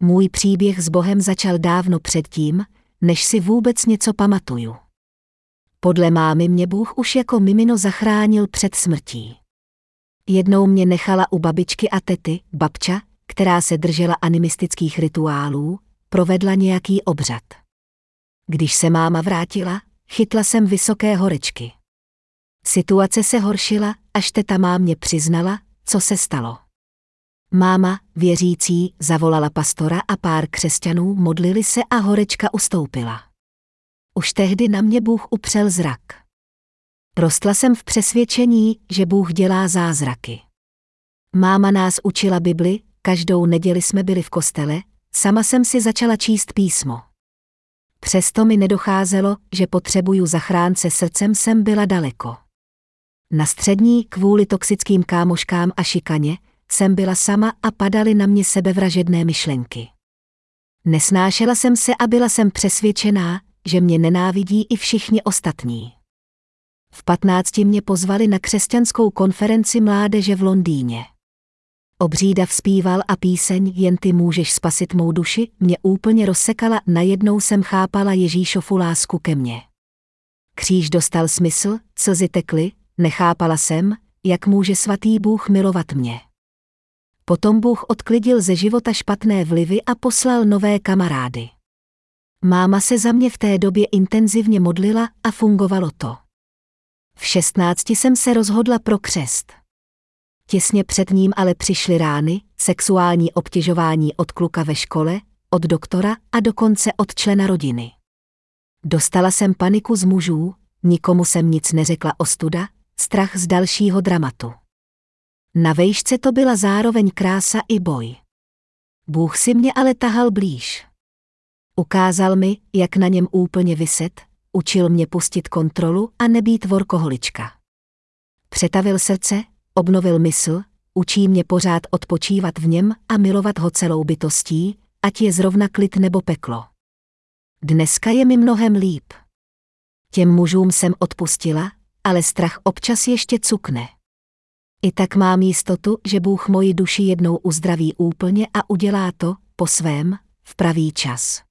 Můj příběh s Bohem začal dávno předtím, než si vůbec něco pamatuju. Podle mámy mě Bůh už jako mimino zachránil před smrtí. Jednou mě nechala u babičky a tety, babča, která se držela animistických rituálů, provedla nějaký obřad. Když se máma vrátila, chytla jsem vysoké horečky. Situace se horšila, až teta mámě přiznala, co se stalo. Máma, věřící, zavolala pastora a pár křesťanů, modlili se a horečka ustoupila. Už tehdy na mě Bůh upřel zrak. Rostla jsem v přesvědčení, že Bůh dělá zázraky. Máma nás učila Bibli, každou neděli jsme byli v kostele, sama jsem si začala číst písmo. Přesto mi nedocházelo, že potřebuju zachránce, srdcem jsem byla daleko. Na střední, kvůli toxickým kámoškám a šikaně, jsem byla sama a padaly na mě sebevražedné myšlenky. Nesnášela jsem se a byla jsem přesvědčená, že mě nenávidí i všichni ostatní. V 15 mě pozvali na křesťanskou konferenci mládeže v Londýně. Obří dav zpíval a píseň Jen ty můžeš spasit mou duši mě úplně rozsekala, najednou jsem chápala Ježíšovu lásku ke mně. Kříž dostal smysl, slzy tekly, nechápala jsem, jak může svatý Bůh milovat mě. Potom Bůh odklidil ze života špatné vlivy a poslal nové kamarády. Máma se za mě v té době intenzivně modlila a fungovalo to. V 16 jsem se rozhodla pro křest. Těsně před ním ale přišly rány, sexuální obtěžování od kluka ve škole, od doktora a dokonce od člena rodiny. Dostala jsem paniku z mužů, nikomu jsem nic neřekla, ostuda, strach z dalšího dramatu. Na vejšce to byla zároveň krása i boj. Bůh si mě ale tahal blíž. Ukázal mi, jak na něm úplně viset, učil mě pustit kontrolu a nebýt workoholička. Přetavil srdce, obnovil mysl, učí mě pořád odpočívat v něm a milovat ho celou bytostí, ať je zrovna klid nebo peklo. Dneska je mi mnohem líp. Těm mužům jsem odpustila, ale strach občas ještě cukne. I tak mám jistotu, že Bůh moji duši jednou uzdraví úplně a udělá to, po svém, v pravý čas.